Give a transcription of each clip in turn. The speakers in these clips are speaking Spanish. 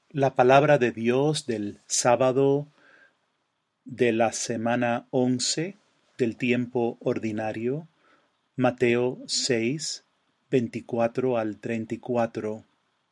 La palabra de Dios del sábado de la semana 11 del tiempo ordinario, Mateo 6, 24 al 34.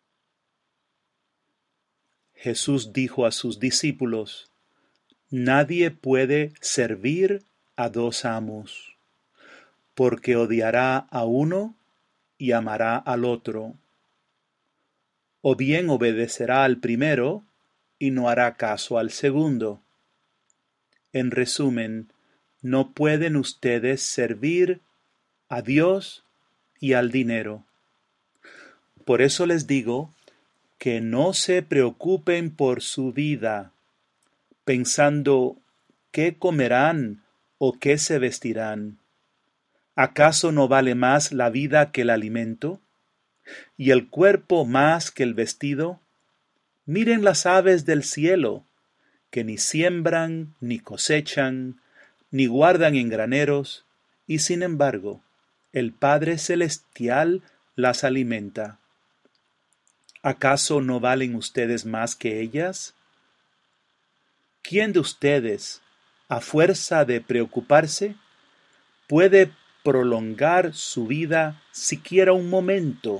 Jesús dijo a sus discípulos: Nadie puede servir a dos amos, porque odiará a uno y amará al otro, o bien obedecerá al primero y no hará caso al segundo. En resumen, no pueden ustedes servir a Dios y al dinero. Por eso les digo que no se preocupen por su vida, pensando qué comerán o qué se vestirán. ¿Acaso no vale más la vida que el alimento, y el cuerpo más que el vestido? Miren las aves del cielo, que ni siembran, ni cosechan, ni guardan en graneros, y sin embargo, el Padre Celestial las alimenta. ¿Acaso no valen ustedes más que ellas? ¿Quién de ustedes, a fuerza de preocuparse, puede prolongar su vida siquiera un momento?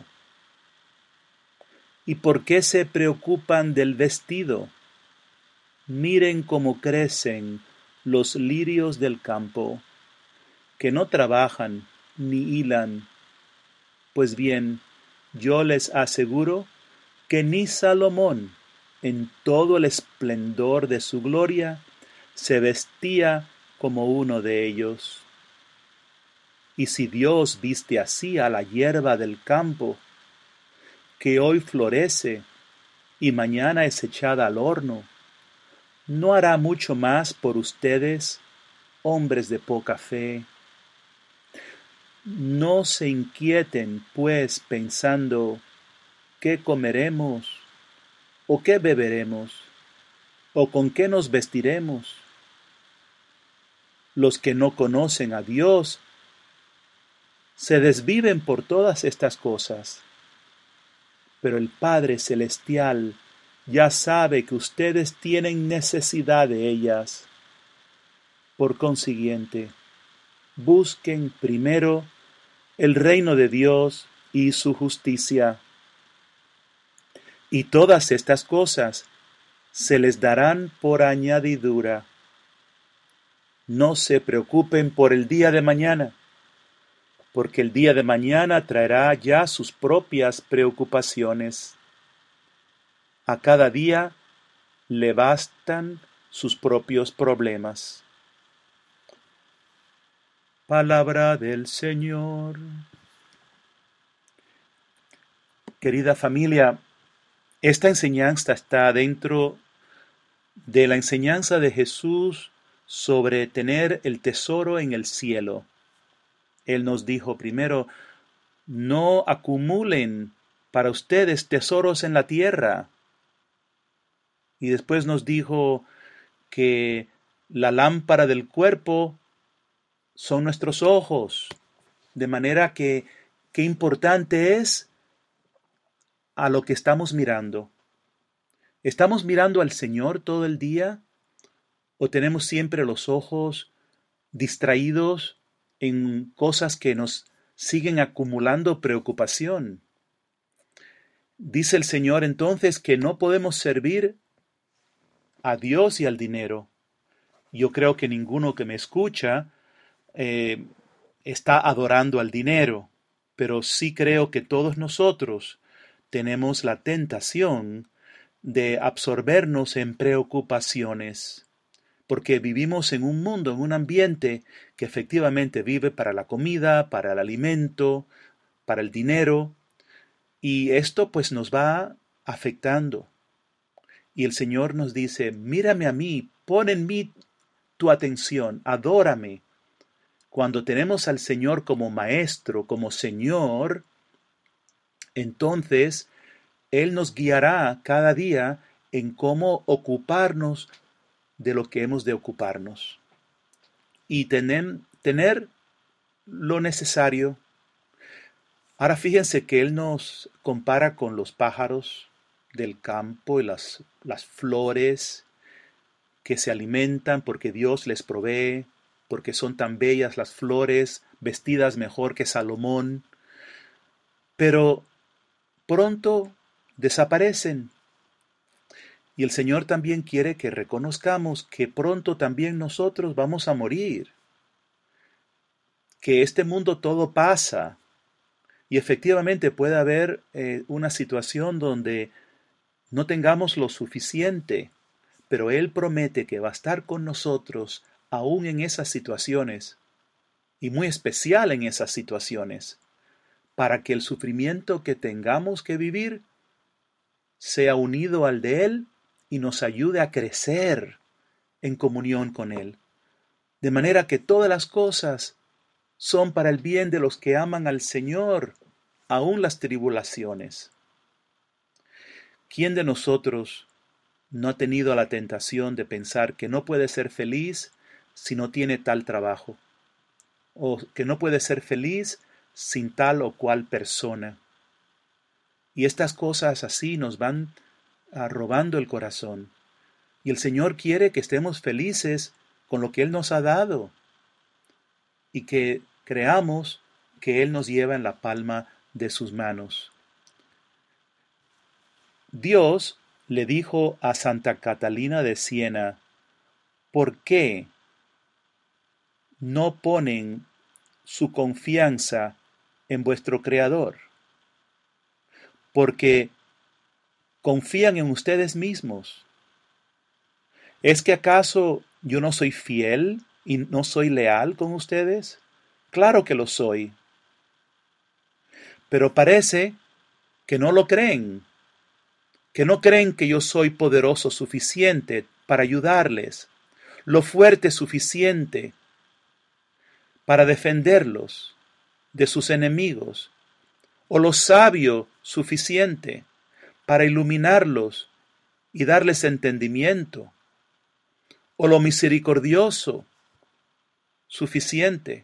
¿Y por qué se preocupan del vestido? Miren cómo crecen los lirios del campo, que no trabajan ni hilan. Pues bien, yo les aseguro que ni Salomón, en todo el esplendor de su gloria, se vestía como uno de ellos. Y si Dios viste así a la hierba del campo, que hoy florece y mañana es echada al horno, ¿no hará mucho más por ustedes, hombres de poca fe? No se inquieten, pues, pensando: ¿qué comeremos? ¿O qué beberemos? ¿O con qué nos vestiremos? Los que no conocen a Dios se desviven por todas estas cosas. Pero el Padre Celestial ya sabe que ustedes tienen necesidad de ellas. Por consiguiente, busquen primero el reino de Dios y su justicia, y todas estas cosas se les darán por añadidura. No se preocupen por el día de mañana, porque el día de mañana traerá ya sus propias preocupaciones. A cada día le bastan sus propios problemas. Palabra del Señor. Querida familia, esta enseñanza está dentro de la enseñanza de Jesús sobre tener el tesoro en el cielo. Él nos dijo primero: no acumulen para ustedes tesoros en la tierra. Y después nos dijo que la lámpara del cuerpo son nuestros ojos. De manera que qué importante es a lo que estamos mirando. ¿Estamos mirando al Señor todo el día? ¿O tenemos siempre los ojos distraídos en cosas que nos siguen acumulando preocupación? Dice el Señor entonces que no podemos servir a Dios y al dinero. Yo creo que ninguno que me escucha está adorando al dinero, pero sí creo que todos nosotros tenemos la tentación de absorbernos en preocupaciones, porque vivimos en un mundo, en un ambiente que efectivamente vive para la comida, para el alimento, para el dinero, y esto pues nos va afectando. Y el Señor nos dice: mírame a mí, pon en mí tu atención, adórame. Cuando tenemos al Señor como Maestro, como Señor, entonces Él nos guiará cada día en cómo ocuparnos de lo que hemos de ocuparnos. Y tener lo necesario. Ahora fíjense que Él nos compara con los pájaros del campo y las flores que se alimentan porque Dios les provee, porque son tan bellas las flores, vestidas mejor que Salomón, pero pronto desaparecen. Y el Señor también quiere que reconozcamos que pronto también nosotros vamos a morir, que este mundo todo pasa, y efectivamente puede haber una situación donde no tengamos lo suficiente, pero Él promete que va a estar con nosotros aún en esas situaciones, y muy especial en esas situaciones, para que el sufrimiento que tengamos que vivir sea unido al de Él y nos ayude a crecer en comunión con Él. De manera que todas las cosas son para el bien de los que aman al Señor, aun las tribulaciones. ¿Quién de nosotros no ha tenido la tentación de pensar que no puede ser feliz si no tiene tal trabajo? O que no puede ser feliz sin tal o cual persona. Y estas cosas así nos van robando el corazón. Y el Señor quiere que estemos felices con lo que Él nos ha dado y que creamos que Él nos lleva en la palma de sus manos. Dios le dijo a Santa Catalina de Siena: ¿por qué no ponen su confianza en vuestro Creador? Porque confían en ustedes mismos. ¿Es que acaso yo no soy fiel y no soy leal con ustedes? Claro que lo soy. Pero parece que no lo creen, que no creen que yo soy poderoso suficiente para ayudarles, lo fuerte suficiente para defenderlos de sus enemigos, o lo sabio suficiente para iluminarlos y darles entendimiento, o lo misericordioso suficiente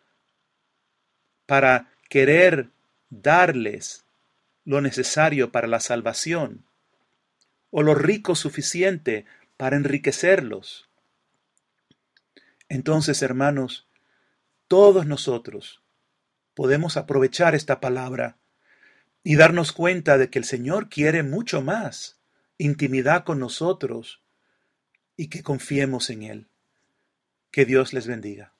para querer darles lo necesario para la salvación, o lo rico suficiente para enriquecerlos. Entonces, hermanos, todos nosotros podemos aprovechar esta palabra y darnos cuenta de que el Señor quiere mucho más intimidad con nosotros y que confiemos en Él. Que Dios les bendiga.